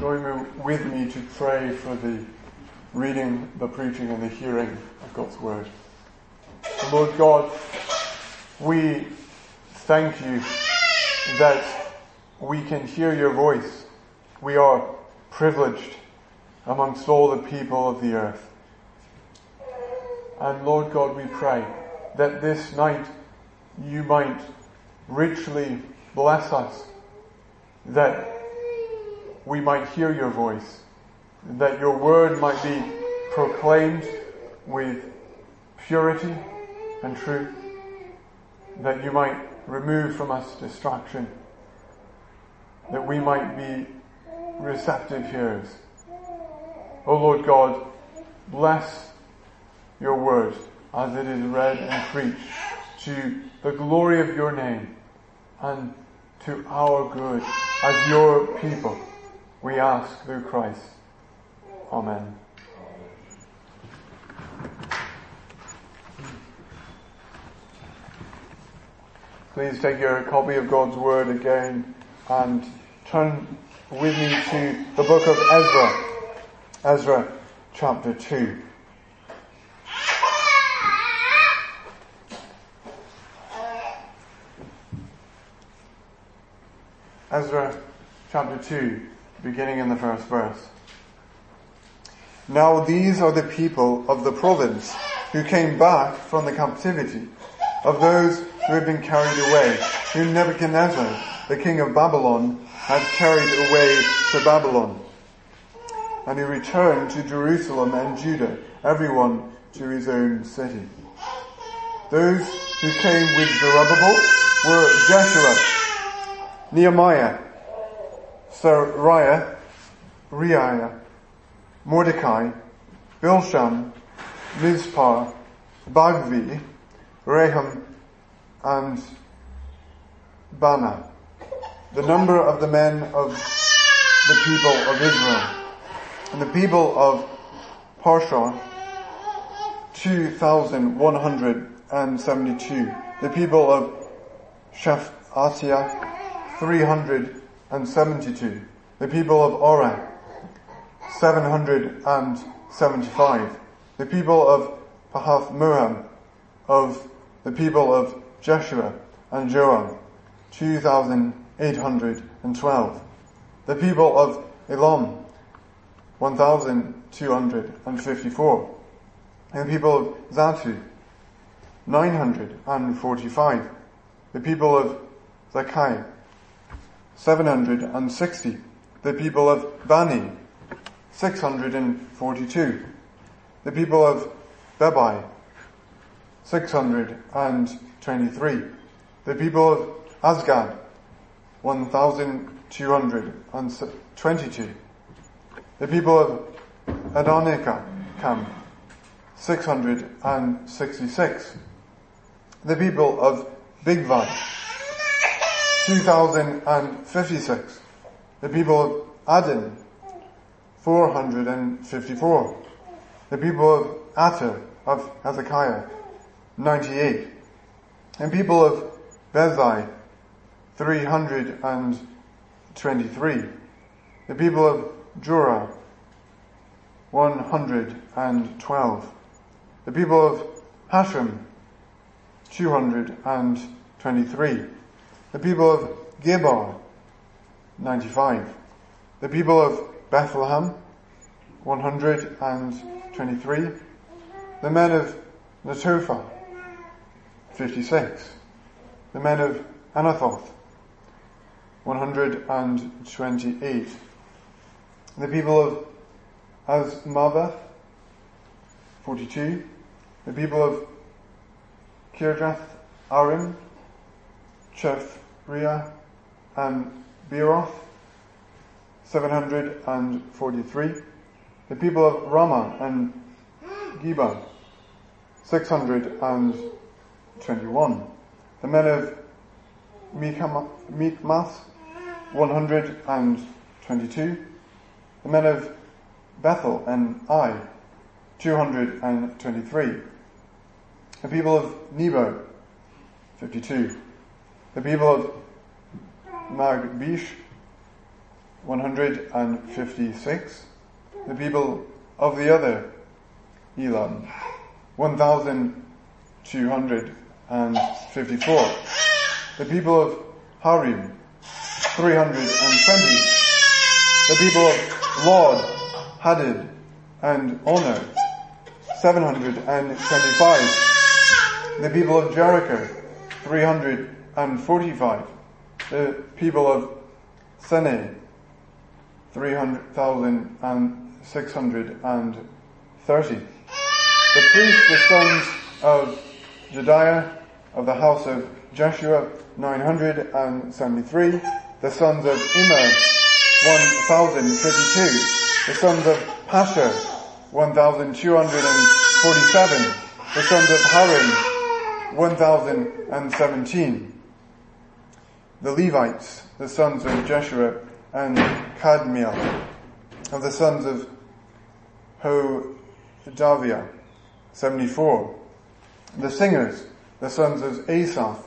join with me to pray for the reading, the preaching and the hearing of God's Word. Lord God, we thank you that we can hear your voice. We are privileged amongst all the people of the earth. And Lord God, we pray that this night you might richly bless us, that we might hear your voice, that your word might be proclaimed with purity and truth, that you might remove from us distraction, that we might be receptive hearers. O Lord God, bless your word as it is read and preached to the glory of your name and to our good as your people. We ask through Christ. Amen. Please take your copy of God's Word again and turn with me to the book of Ezra. Ezra chapter 2. Ezra chapter 2, beginning in the first verse. Now these are the people of the province who came back from the captivity of those who had been carried away, whom Nebuchadnezzar, the king of Babylon, had carried away to Babylon, and who returned to Jerusalem and Judah, everyone to his own city. Those who came with Zerubbabel were Jeshua, Nehemiah, Sariah, Reiah, Mordecai, Bilshan, Mizpah, Bagvi, Rehum, and Bana. The number of the men of the people of Israel, and the people of Parsha, 2,172. The people of Shephatiah, 372. The people of Orah, 775. The people of Pahath Moab, of the people of Jeshua and Joram, 2,812. The people of Elam, 1,254. And the people of Zatu, 945. The people of Zakai, 760. The people of Bani, 642. The people of Bebai, 623. The people of Azgad, 1,222. The people of Adonikam, 666. The people of Bigvai, 2,056. The people of Adin, 454. The people of Ater of Hezekiah, 98. And people of Bezai, 323. The people of Jurah, 112. The people of Hashem, 223. The people of Gibbar, 95. The people of Bethlehem, 123. The men of Netophah, 56. The men of Anathoth, 128. The people of Azmaveth, 42. The people of Kirjath Arim, Chephriah, and Beeroth, 743. The people of Ramah and Geba, 621. The men of Mikmath, 122. The men of Bethel and Ai, 223. The people of Nebo, 52. The people of Magbish, 156. The people of the other Elam, 1,254. The people of Harim, 320. The people of Lod, Hadid, and Ono, 725. The people of Jericho, 345. The people of Seneh, 300,630. The priests, the sons of Jediah, of the house of Jeshua, 973. The sons of Immer, 1,052. The sons of Pasher, 1,247. The sons of Harim, 1,017. The Levites, the sons of Jeshua and Kadmiel, of the sons of Hodaviah, 74. The singers, the sons of Asaph,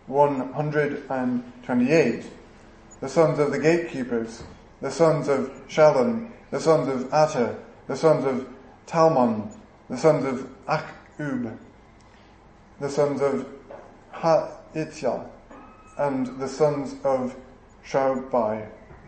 128. The sons of the gatekeepers, the sons of Shalom, the sons of Atter, the sons of Talmon, the sons of Akub, the sons of Haitya, and the sons of Shaubai,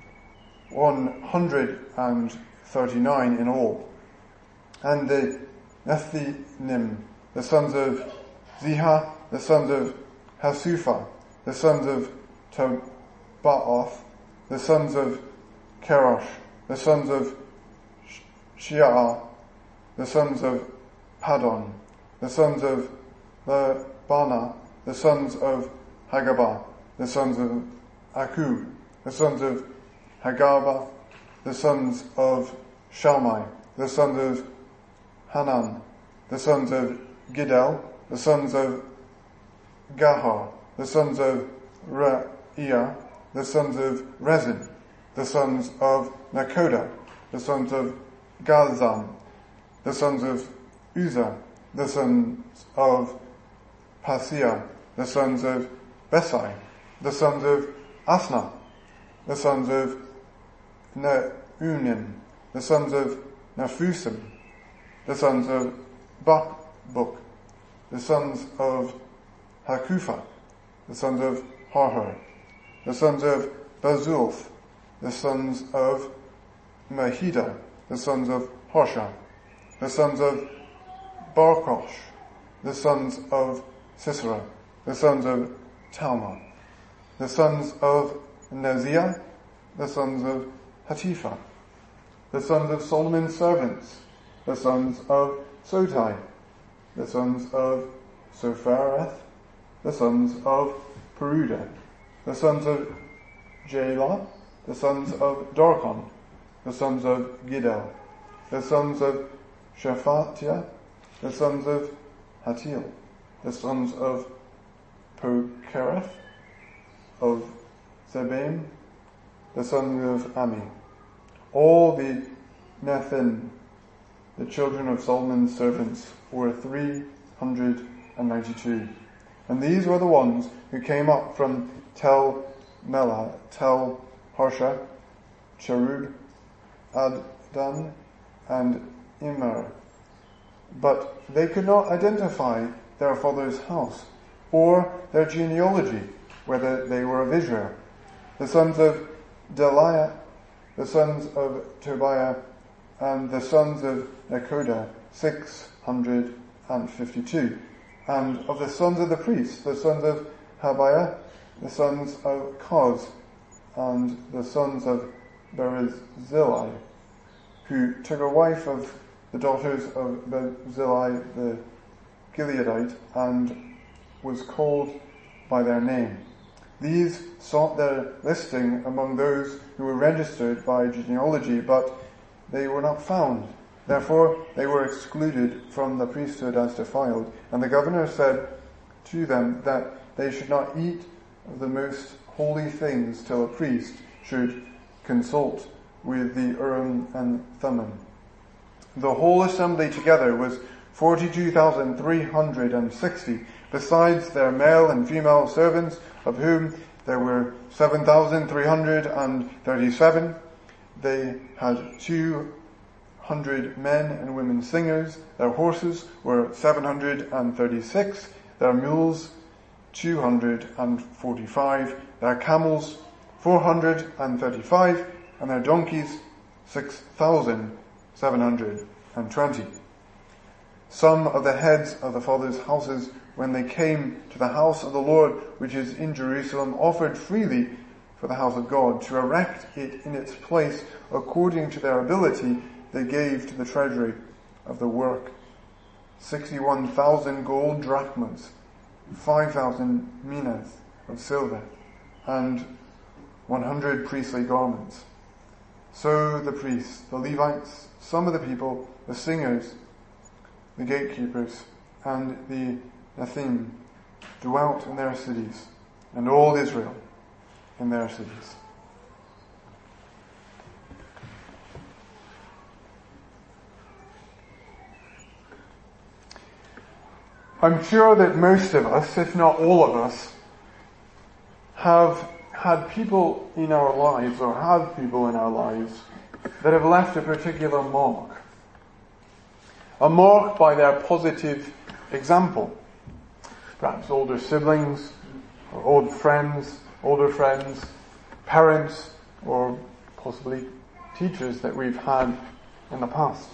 139 in all. And the Nethinim, the sons of Ziha, the sons of Hasufa, the sons of Tobaoth, the sons of Kerosh, the sons of Shia'ah, the sons of Padon, the sons of Bana, the sons of Hagabah, the sons of Akub, the sons of Hagabah, the sons of Shalmai, the sons of Hanan, the sons of Giddel, the sons of Gahar, the sons of Re'iah, the sons of Rezin, the sons of Nakoda, the sons of Galzam, the sons of Uzzah, the sons of Paseah, the sons of Besai, the sons of Asna, the sons of Neunim, the sons of Naphusim, the sons of Bakbuk, the sons of Hakufa, the sons of Harhur, the sons of Bazulth, the sons of Mahida, the sons of Horsha, the sons of Barkosh, the sons of Sisera, the sons of Talmon, the sons of Neziah, the sons of Hatifa, the sons of Solomon's servants, the sons of Sotai, the sons of Sophareth, the sons of Peruda, the sons of Jaela, the sons of Darkon, the sons of Giddel, the sons of Shephatiah, the sons of Hatil, the sons of Pokereth, of Zebaim, the sons of Ami. All the Nethin, the children of Solomon's servants, were 392. And these were the ones who came up from Tel Melah, Tel Harsha, Cherub, Addan, and Immer. But they could not identify their father's house or their genealogy, whether they were of Israel. The sons of Deliah, the sons of Tobiah, and the sons of Nekoda, 652. And of the sons of the priests, the sons of Habiah, the sons of Koz, and the sons of Barzillai, who took a wife of the daughters of Barzillai the Gileadite, and was called by their name. These sought their listing among those who were registered by genealogy, but they were not found. Therefore, they were excluded from the priesthood as defiled. And the governor said to them that they should not eat of the most holy things till a priest should consult with the Urim and Thummim. The whole assembly together was 42,360, besides their male and female servants, of whom there were 7,337. they had 200 men and women singers. Their horses were 736. Their mules 245. Their camels 435. And their donkeys 6,720. Some of the heads of the fathers' houses, when they came to the house of the Lord, which is in Jerusalem, offered freely for the house of God. To erect it in its place according to their ability, they gave to the treasury of the work 61,000 gold drachmas, 5,000 minas of silver, and 100 priestly garments. So the priests, the Levites, some of the people, the singers, the gatekeepers, and the Nethim dwelt in their cities, and all Israel in their cities. I'm sure that most of us, if not all of us, have had people in our lives, or have people in our lives, that have left a particular mark. A mark by their positive example. Perhaps older siblings, or older friends, parents, or possibly teachers that we've had in the past.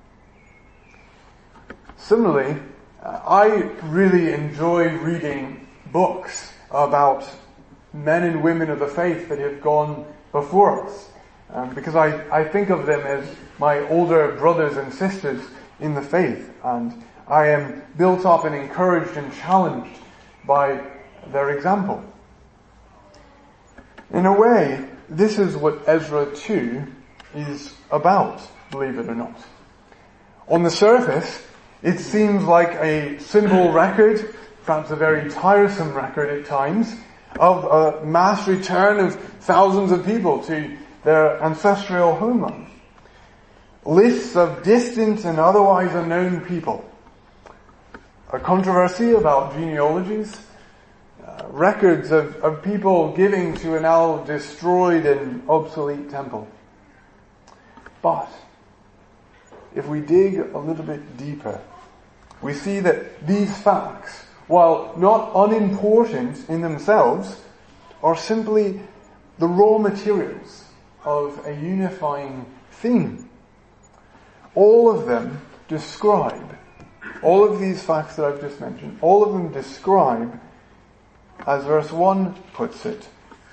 Similarly, I really enjoy reading books about men and women of the faith that have gone before us, because I think of them as my older brothers and sisters in the faith, and I am built up and encouraged and challenged by their example. In a way, this is what Ezra 2 is about, believe it or not. On the surface, it seems like a simple record, perhaps a very tiresome record at times, of a mass return of thousands of people to their ancestral homeland. Lists of distant and otherwise unknown people. A controversy about genealogies. Records of people giving to a now destroyed and obsolete temple. But if we dig a little bit deeper, we see that these facts, while not unimportant in themselves, are simply the raw materials of a unifying theme. All of them describe, all of these facts that I've just mentioned, all of them describe, as verse 1 puts it,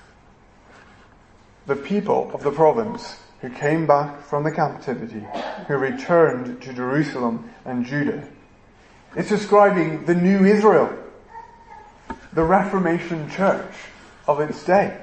the people of the province who came back from the captivity, who returned to Jerusalem and Judah. It's describing the new Israel, the Reformation church of its day.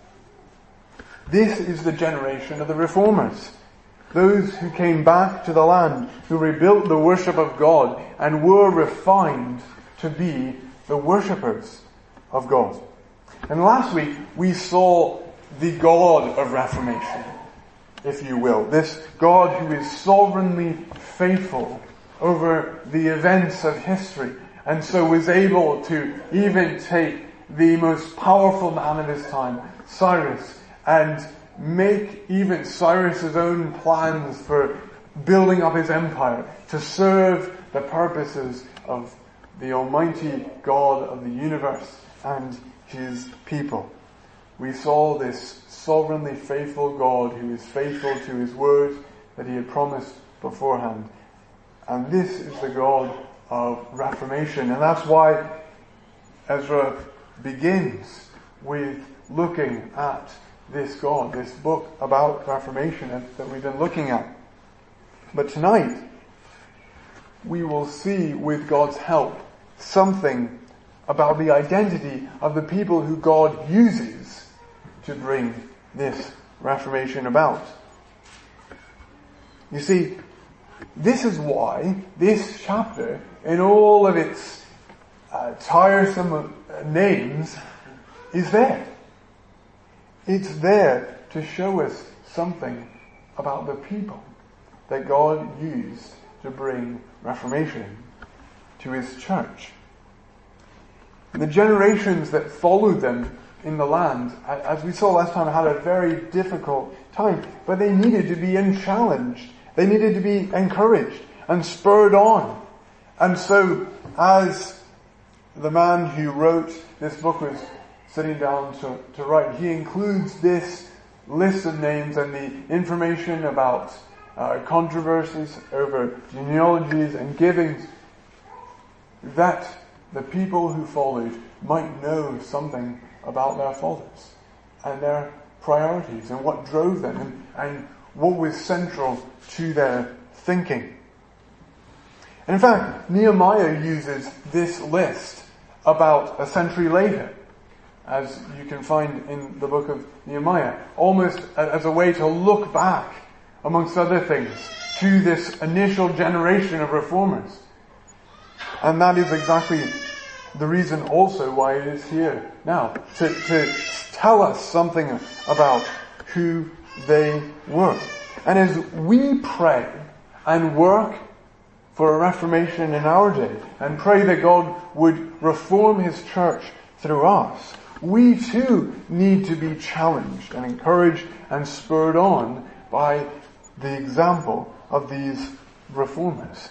This is the generation of the reformers, those who came back to the land, who rebuilt the worship of God and were refined to be the worshippers of God. And last week we saw the God of Reformation, if you will, this God who is sovereignly faithful over the events of history, and so was able to even take the most powerful man of his time, Cyrus, and make even Cyrus's own plans for building up his empire to serve the purposes of the Almighty God of the universe and his people. We saw this sovereignly faithful God who is faithful to his word that he had promised beforehand. And this is the God of Reformation. And that's why Ezra begins with looking at this God, this book about Reformation that we've been looking at. But tonight, we will see, with God's help, something about the identity of the people who God uses to bring this Reformation about. You see, this is why this chapter, in all of its tiresome names, is there. It's there to show us something about the people that God used to bring Reformation to his church. The generations that followed them in the land, as we saw last time, had a very difficult time, but they needed to be challenged. They needed to be encouraged and spurred on. And so, as the man who wrote this book was sitting down to write, he includes this list of names and the information about controversies over genealogies and givings, that the people who followed might know something about their fathers and their priorities and what drove them and what was central to their thinking. And in fact, Nehemiah uses this list about a century later, as you can find in the book of Nehemiah, almost as a way to look back, amongst other things, to this initial generation of reformers. And that is exactly the reason also why it is here now, to tell us something about who they were. And as we pray and work for a reformation in our day, and pray that God would reform His church through us, we too need to be challenged and encouraged and spurred on by the example of these reformers.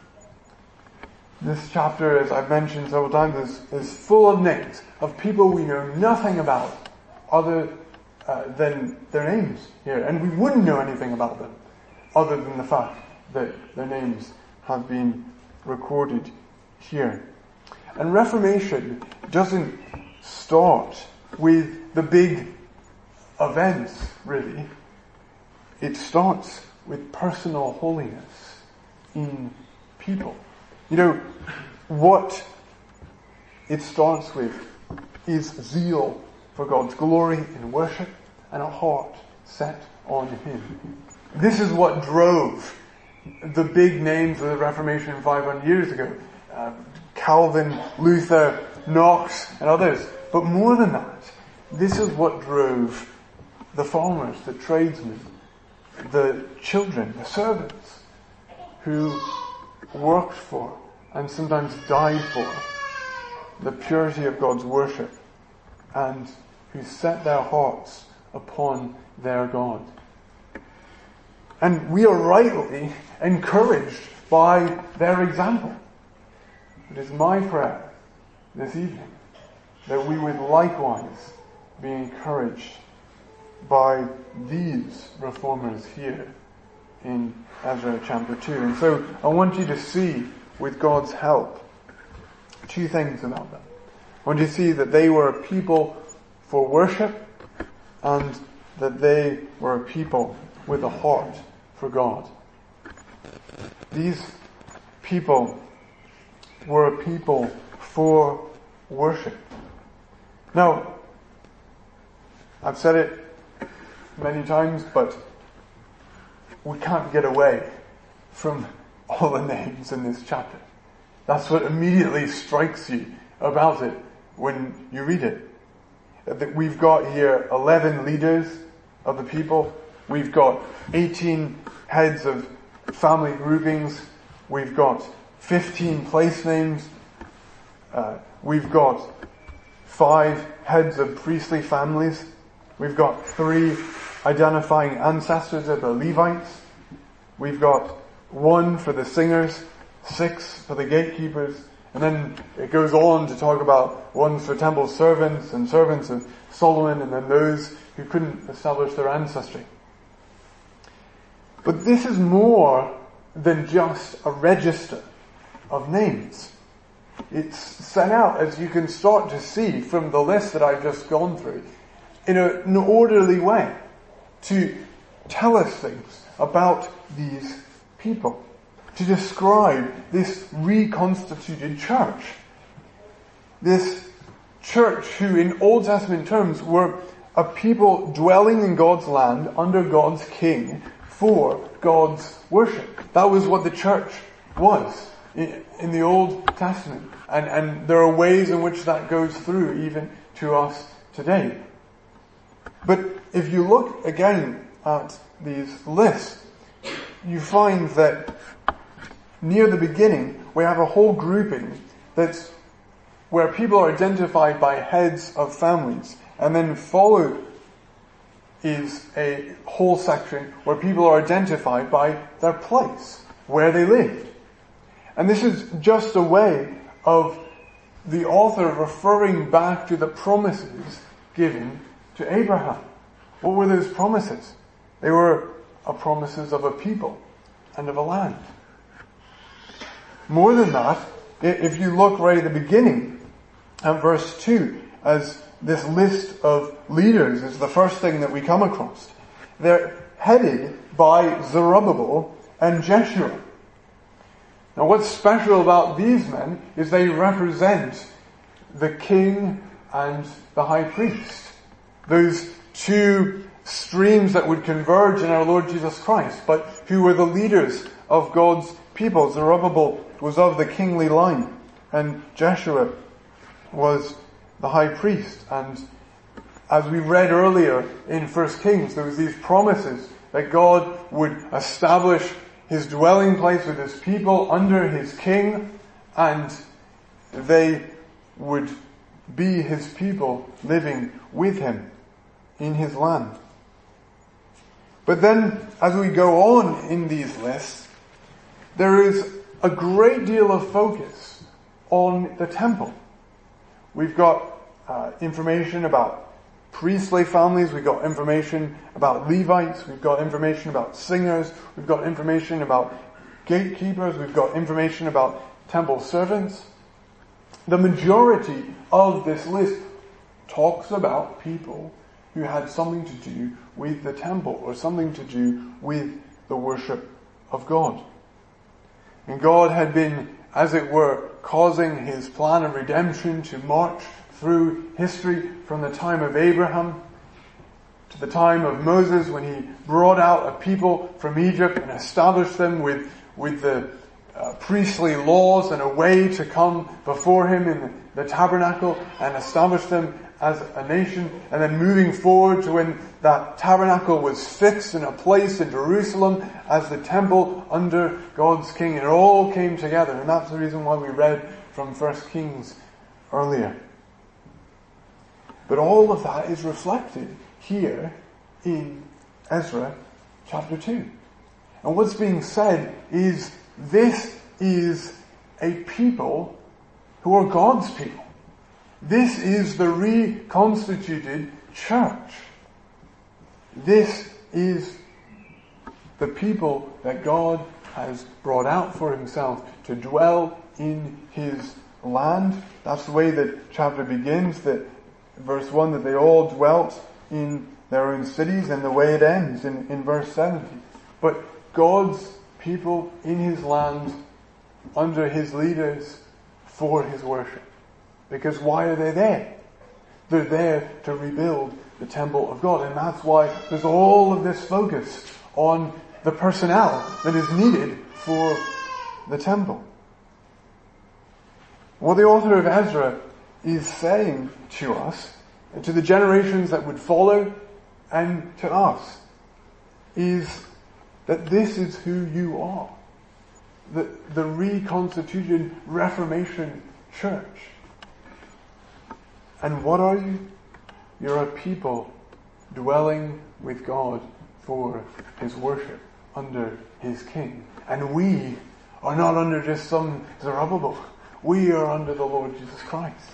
This chapter, as I've mentioned several times, is full of names of people we know nothing about other than their names here. And we wouldn't know anything about them other than the fact that their names have been recorded here. And Reformation doesn't start with the big events, really. It starts with personal holiness in people. You know, what it starts with is zeal for God's glory in worship and a heart set on Him. This is what drove the big names of the Reformation 500 years ago. Calvin, Luther, Knox, and others. But more than that, this is what drove the farmers, the tradesmen, the children, the servants, who worked for and sometimes died for the purity of God's worship, and who set their hearts upon their God. And we are rightly encouraged by their example. It is my prayer this evening that we would likewise be encouraged by these reformers here in Ezra chapter 2. And so I want you to see, with God's help, two things about them. I want you to see that they were a people for worship, and that they were a people with a heart for God. These people were a people for worship. Now, I've said it many times, but we can't get away from all the names in this chapter. That's what immediately strikes you about it when you read it. That we've got here 11 leaders of the people. We've got 18 heads of family groupings. We've got 15 place names. We've got 5 heads of priestly families. We've got 3 identifying ancestors of the Levites. We've got 1 for the singers, 6 for the gatekeepers, and then it goes on to talk about 1 for temple servants and servants of Solomon, and then those who couldn't establish their ancestry. But this is more than just a register of names. It's set out, as you can start to see from the list that I've just gone through, in an orderly way to tell us things about these people, to describe this reconstituted church. This church who in Old Testament terms were a people dwelling in God's land under God's king for God's worship. That was what the church was in the Old Testament. And there are ways in which that goes through even to us today. But if you look again at these lists, you find that near the beginning we have a whole grouping that's where people are identified by heads of families, and then followed is a whole section where people are identified by their place, where they lived. And this is just a way of the author referring back to the promises given to Abraham. What were those promises? They were promises of a people and of a land. More than that, if you look right at the beginning at verse 2, as this list of leaders is the first thing that we come across, they're headed by Zerubbabel and Jeshua. Now what's special about these men is they represent the king and the high priest. Those two streams that would converge in our Lord Jesus Christ, but who were the leaders of God's people. Zerubbabel was of the kingly line, and Jeshua was the high priest. And as we read earlier in 1 Kings, there was these promises that God would establish his dwelling place with his people under his king, and they would be his people living with him in his land. But then, as we go on in these lists, there is a great deal of focus on the temple. We've got information about priestly families, we've got information about Levites, we've got information about singers, we've got information about gatekeepers, we've got information about temple servants. The majority of this list talks about people who had something to do with the temple or something to do with the worship of God. And God had been, as it were, causing his plan of redemption to march through history from the time of Abraham to the time of Moses, when he brought out a people from Egypt and established them with the priestly laws and a way to come before him in the tabernacle and establish them as a nation, and then moving forward to when that tabernacle was fixed in a place in Jerusalem as the temple under God's king. It all came together, and that's the reason why we read from 1 Kings earlier. But all of that is reflected here in Ezra chapter 2. And what's being said is, this is a people who are God's people. This is the reconstituted church. This is the people that God has brought out for himself to dwell in his land. That's the way that chapter begins, that verse 1, that they all dwelt in their own cities, and the way it ends in verse 70. But God's people in his land, under his leaders, for his worship. Because why are they there? They're there to rebuild the temple of God. And that's why there's all of this focus on the personnel that is needed for the temple. What the author of Ezra is saying to us, and to the generations that would follow, and to us, is that this is who you are. The reconstituted Reformation church. And what are you? You're a people dwelling with God for his worship under his king. And we are not under just some Zerubbabel. We are under the Lord Jesus Christ.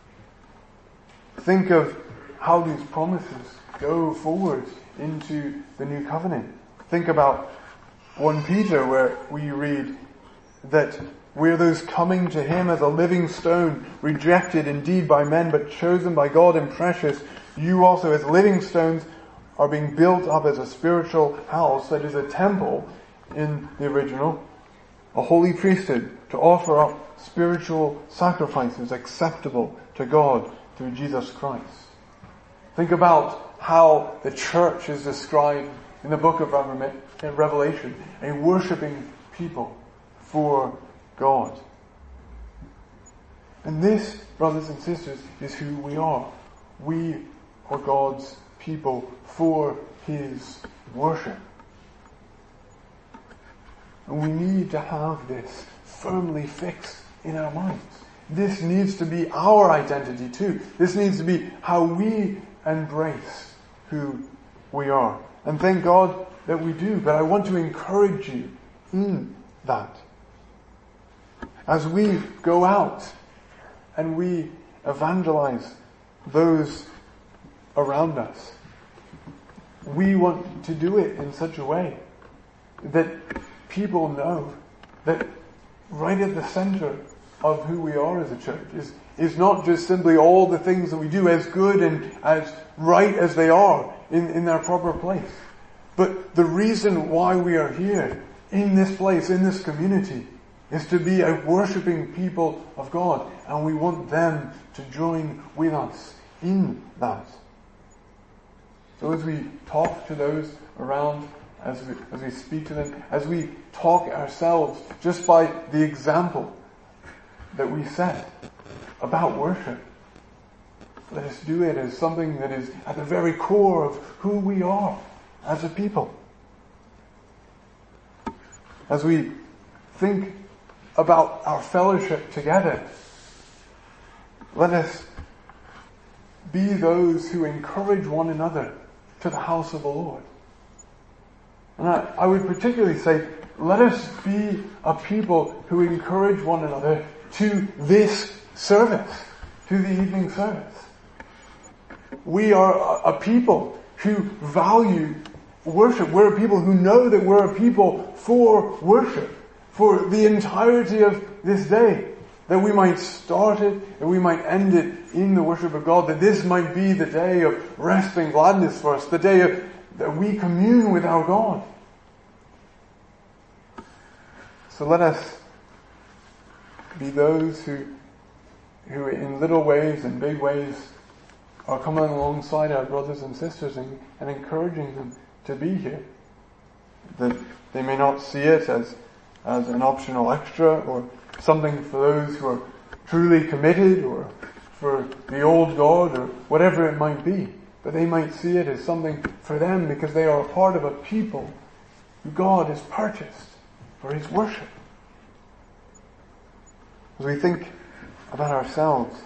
Think of how these promises go forward into the new covenant. Think about 1 Peter, where we read that we're those coming to him as a living stone, rejected indeed by men, but chosen by God and precious. You also, as living stones, are being built up as a spiritual house, that is a temple in the original, a holy priesthood, to offer up spiritual sacrifices acceptable to God through Jesus Christ. Think about how the church is described in the book of Revelation, a worshipping people for God. And this, brothers and sisters, is who we are. We are God's people for his worship. And we need to have this firmly fixed in our minds. This needs to be our identity too. This needs to be how we embrace who we are. And thank God that we do. But I want to encourage you in that. As we go out and we evangelize those around us, we want to do it in such a way that people know that right at the center of who we are as a church is not just simply all the things that we do, as good and as right as they are in their proper place. But the reason why we are here in this place, in this community, is to be a worshipping people of God, and we want them to join with us in that. So as we talk to those around, as we speak to them, as we talk ourselves, just by the example that we set about worship, let us do it as something that is at the very core of who we are as a people. As we think about our fellowship together, let us be those who encourage one another to the house of the Lord. And I would particularly say, let us be a people who encourage one another to this service, to the evening service. We are a people who value worship. We're a people who know that we're a people for worship, for the entirety of this day. That we might start it, that we might end it in the worship of God, that this might be the day of rest and gladness for us, the day that we commune with our God. So let us be those who in little ways and big ways are coming alongside our brothers and sisters and encouraging them to be here. That they may not see it as an optional extra or something for those who are truly committed or for the old God or whatever it might be. But they might see it as something for them because they are a part of a people who God has purchased for His worship. As we think about ourselves,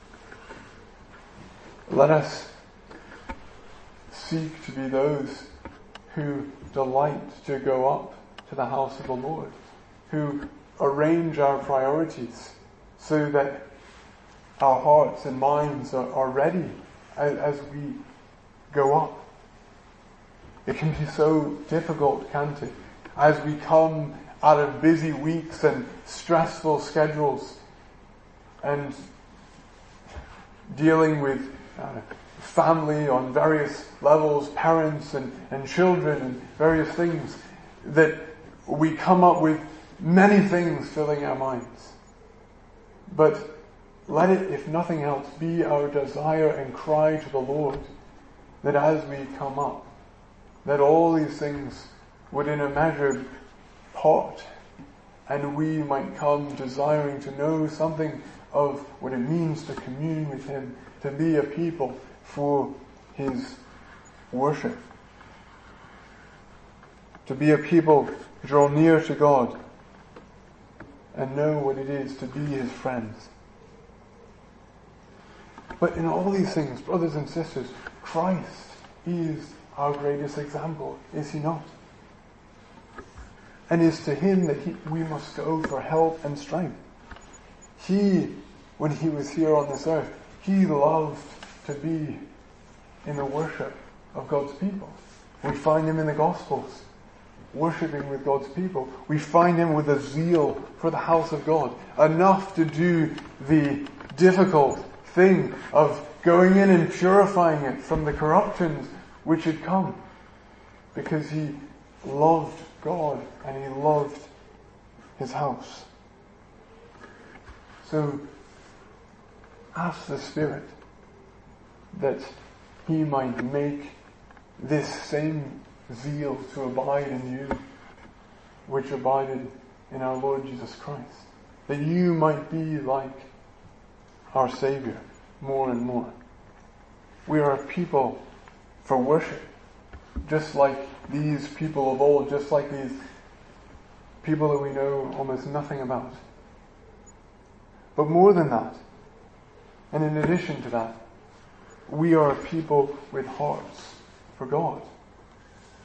let us seek to be those who delight to go up to the house of the Lord, who arrange our priorities so that our hearts and minds are ready as we go up. It can be so difficult, can't it? As we come out of busy weeks and stressful schedules and dealing with family on various levels, parents and children and various things, that we come up with many things filling our minds. But let it, if nothing else, be our desire and cry to the Lord that as we come up, that all these things would in a measure part, and we might come desiring to know something of what it means to commune with Him, to be a people for His worship, to be a people who draw near to God and know what it is to be His friends. But in all these things, brothers and sisters, Christ is our greatest example, is He not? And it's to Him that we must go for help and strength. He, when He was here on this earth, He loved to be in the worship of God's people. We find Him in the Gospels, worshipping with God's people. We find Him with a zeal for the house of God, enough to do the difficult thing of going in and purifying it from the corruptions which had come, because He loved God and He loved His house. So ask the Spirit that He might make this same zeal to abide in you which abided in our Lord Jesus Christ, that you might be like our Savior more and more. We are a people for worship, just like these people of old, just like these people that we know almost nothing about. But more than that, and in addition to that, we are a people with hearts for God.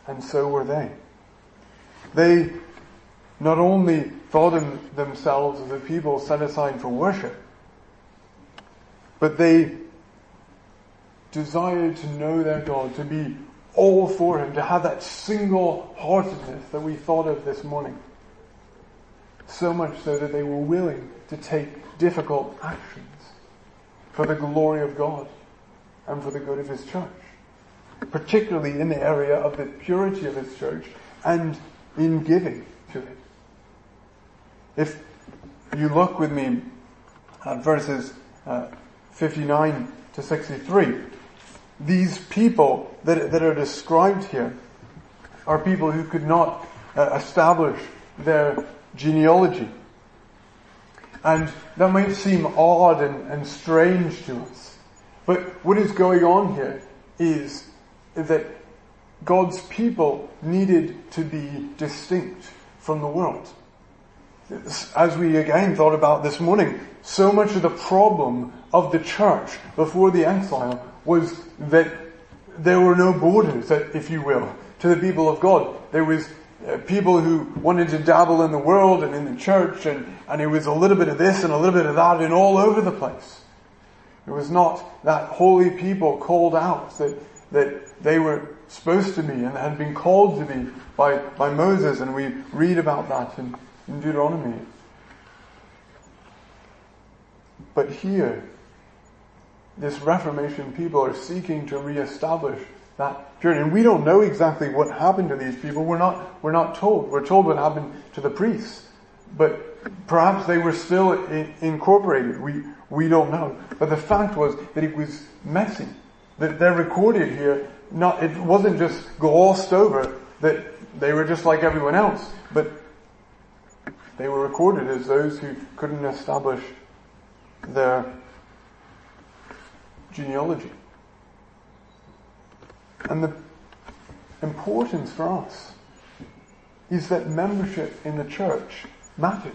and so were they. They not only thought of themselves as a people set aside for worship, but they desired to know their God, to be all for Him, to have that single-heartedness that we thought of this morning. So much so that they were willing to take difficult actions for the glory of God and for the good of His church. Particularly in the area of the purity of His church and in giving to it. If you look with me at verses 59 to 63, these people that are described here are people who could not establish their genealogy. And that might seem odd and strange to us. But what is going on here is that God's people needed to be distinct from the world. As we again thought about this morning, so much of the problem of the church before the exile was that there were no borders, if you will, to the people of God. There was people who wanted to dabble in the world and in the church, and it was a little bit of this and a little bit of that and all over the place. It was not that holy people called out that they were supposed to be and had been called to be by Moses, and we read about that in Deuteronomy. But here, this Reformation people are seeking to reestablish that purity. And we don't know exactly what happened to these people. We're not told. We're told what happened to the priests. But perhaps they were still incorporated. We don't know. But the fact was that it was messy. That they're recorded here. It wasn't just glossed over that they were just like everyone else. But they were recorded as those who couldn't establish their genealogy. And the importance for us is that membership in the church matters.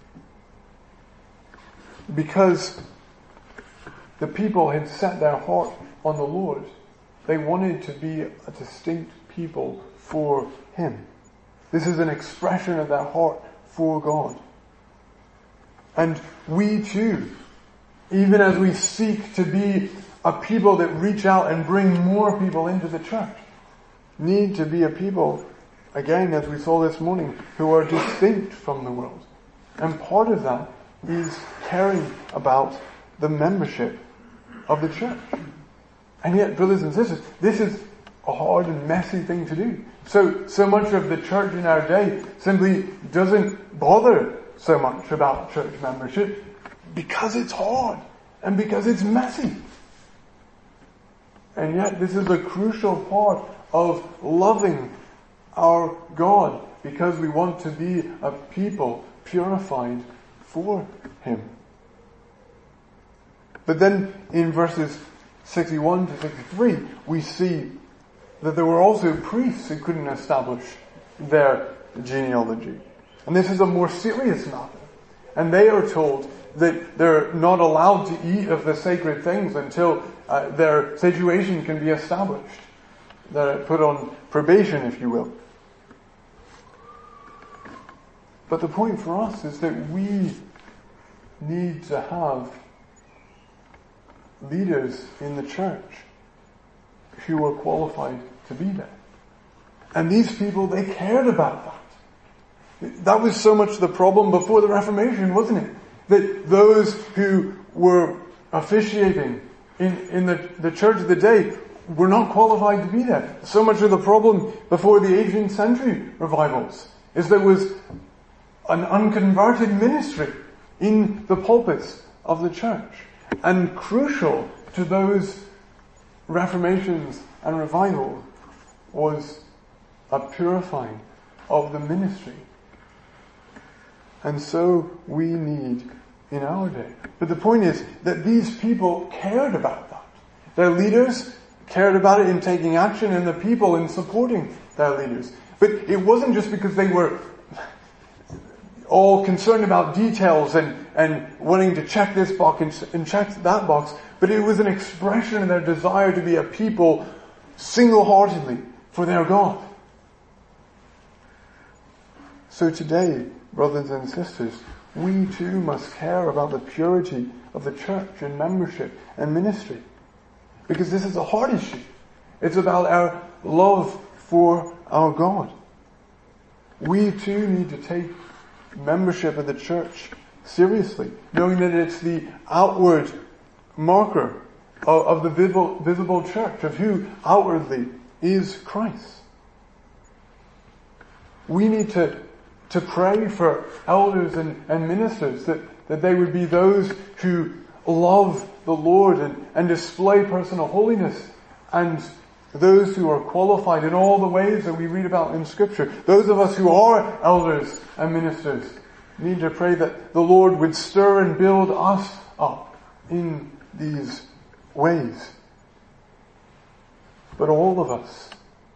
Because the people had set their heart on the Lord. They wanted to be a distinct people for Him. This is an expression of their heart for God. And we too, even as we seek to be a people that reach out and bring more people into the church, need to be a people, again, as we saw this morning, who are distinct from the world. And part of that is caring about the membership of the church. And yet, brothers and sisters, this is a hard and messy thing to do. So much of the church in our day simply doesn't bother so much about church membership because it's hard and because it's messy. And yet this is a crucial part of loving our God, because we want to be a people purified for Him. But then in verses 61 to 63, we see that there were also priests who couldn't establish their genealogy. And this is a more serious matter. And they are told that they're not allowed to eat of the sacred things until their situation can be established. They're put on probation, if you will. But the point for us is that we need to have leaders in the church who are qualified to be there. And these people, they cared about that. That was so much the problem before the Reformation, wasn't it? That those who were officiating in the church of the day were not qualified to be there. So much of the problem before the 18th century revivals is there was an unconverted ministry in the pulpits of the church. And crucial to those reformations and revivals was a purifying of the ministry. And so we need in our day. But the point is that these people cared about that. Their leaders cared about it in taking action, and the people in supporting their leaders. But it wasn't just because they were all concerned about details and wanting to check this box and check that box, but it was an expression of their desire to be a people single-heartedly for their God. So today, brothers and sisters, we too must care about the purity of the church and membership and ministry. Because this is a hard issue. It's about our love for our God. We too need to take membership of the church seriously, knowing that it's the outward marker of the visible church, of who outwardly is Christ. We need to pray for elders and ministers that they would be those who love the Lord and display personal holiness, and those who are qualified in all the ways that we read about in Scripture. Those of us who are elders and ministers need to pray that the Lord would stir and build us up in these ways. But all of us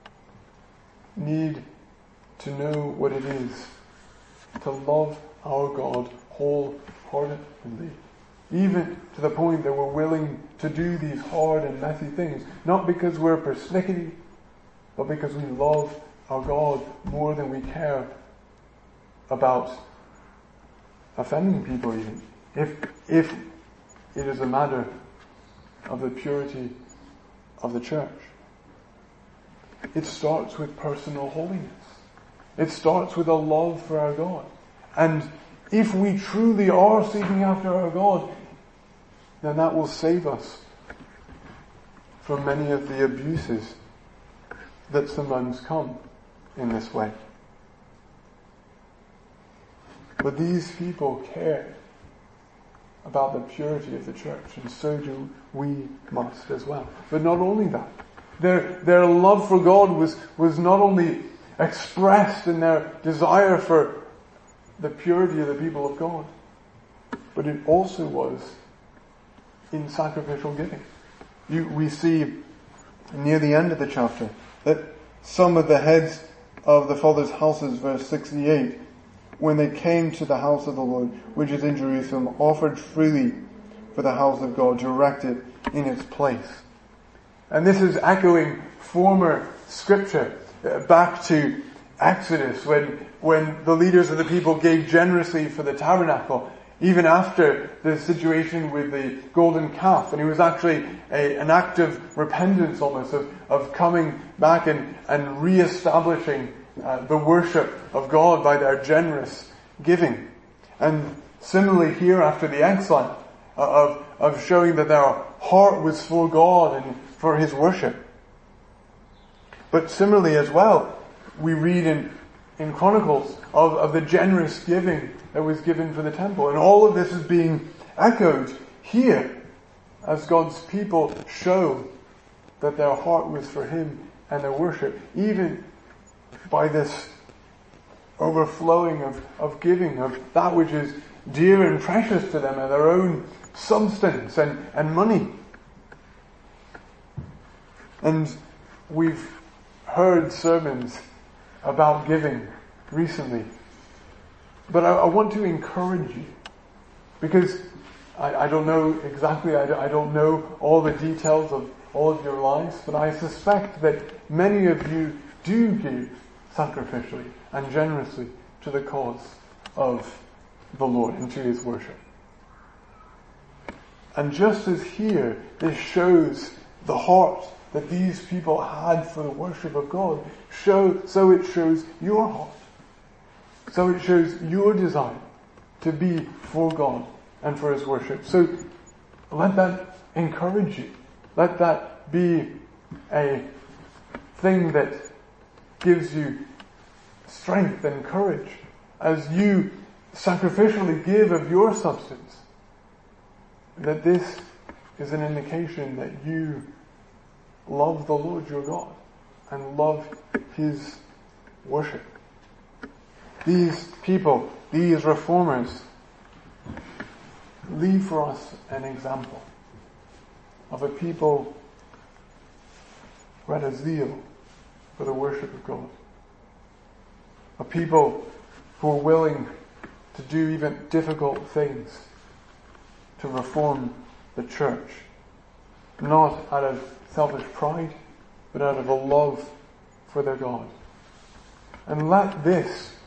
need to know what it is to love our God wholeheartedly, even to the point that we're willing to do these hard and messy things, not because we're persnickety, but because we love our God more than we care about offending people even, if it is a matter of the purity of the church. It starts with personal holiness. It starts with a love for our God. And if we truly are seeking after our God, then that will save us from many of the abuses that sometimes come in this way. But these people care about the purity of the church, and so do we must as well. But not only that, their love for God was not only expressed in their desire for the purity of the people of God, but it also was in sacrificial giving. We see near the end of the chapter that some of the heads of the fathers' houses, verse 68, when they came to the house of the Lord, which is in Jerusalem, offered freely for the house of God to erect it in its place. And this is echoing former scripture back to Exodus, when the leaders of the people gave generously for the tabernacle, even after the situation with the golden calf. And it was actually an act of repentance almost, of coming back and re-establishing the worship of God by their generous giving. And similarly here after the exile, of showing that their heart was for God and for His worship. But similarly as well, we read in Chronicles of the generous giving that was given for the temple. And all of this is being echoed here as God's people show that their heart was for Him and their worship, even by this overflowing of giving of that which is dear and precious to them, and their own substance and money. And we've heard sermons about giving recently. But I want to encourage you, because I don't know exactly, I don't know all the details of all of your lives, but I suspect that many of you do give sacrificially and generously to the cause of the Lord and to His worship. And just as here, this shows the heart that these people had for the worship of God, so it shows your heart. So it shows your desire to be for God and for His worship. So let that encourage you. Let that be a thing that gives you strength and courage as you sacrificially give of your substance. That this is an indication that you love the Lord your God and love His worship. These people, these reformers, leave for us an example of a people who had a zeal for the worship of God. A people who are willing to do even difficult things to reform the church. Not out of selfish pride, but out of a love for their God. And let this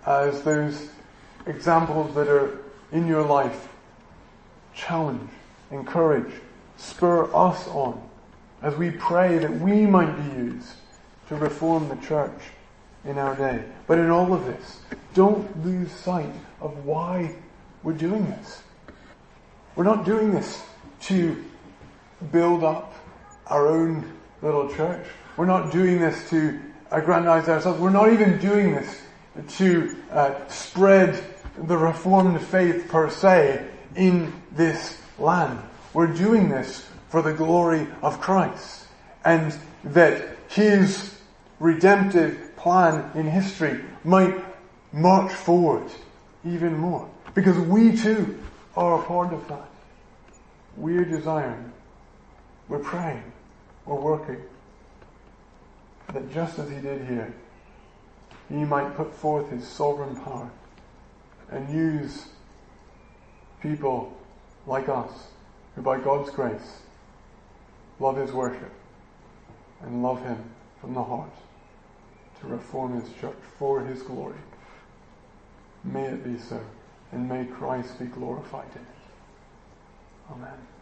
as those examples that are in your life challenge, encourage, spur us on as we pray that we might be used to reform the church in our day. But in all of this, don't lose sight of why we're doing this. We're not doing this to build up our own little church. We're not doing this to aggrandize ourselves. We're not even doing this to spread the Reformed faith per se in this land. We're doing this for the glory of Christ, and that His redemptive plan in history might march forward even more. Because we too are a part of that. We're desiring, we're praying, we're working, that just as He did here, He might put forth His sovereign power and use people like us who by God's grace love His worship and love Him from the heart to reform His church for His glory. May it be so, and may Christ be glorified in it. Amen.